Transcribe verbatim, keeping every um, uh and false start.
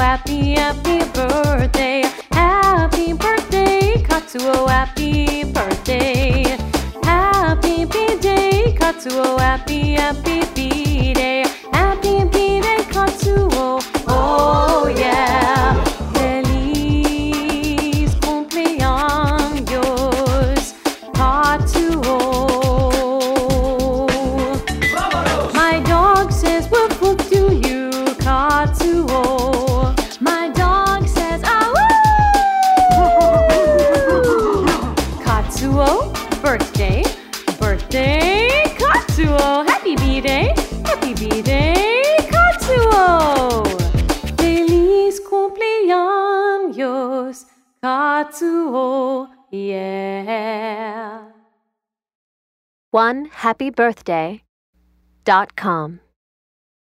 happy, happy birthday. Happy birthday, Katsuo, happy birthday. Happy B-Day, Katsuo, happy, happy B-Day. Happy B-Day, Katsuo, oh yeah. Feliz cumpleaños, Katsuo. My dog says woof woof to you, Katsuo. My dog says ah woo. Katsuo, birthday, birthday, Katsuo. Happy B-Day, happy B-Day, Katsuo. Feliz cumpleaños, Katsuo, yeah. one happy birthday dot com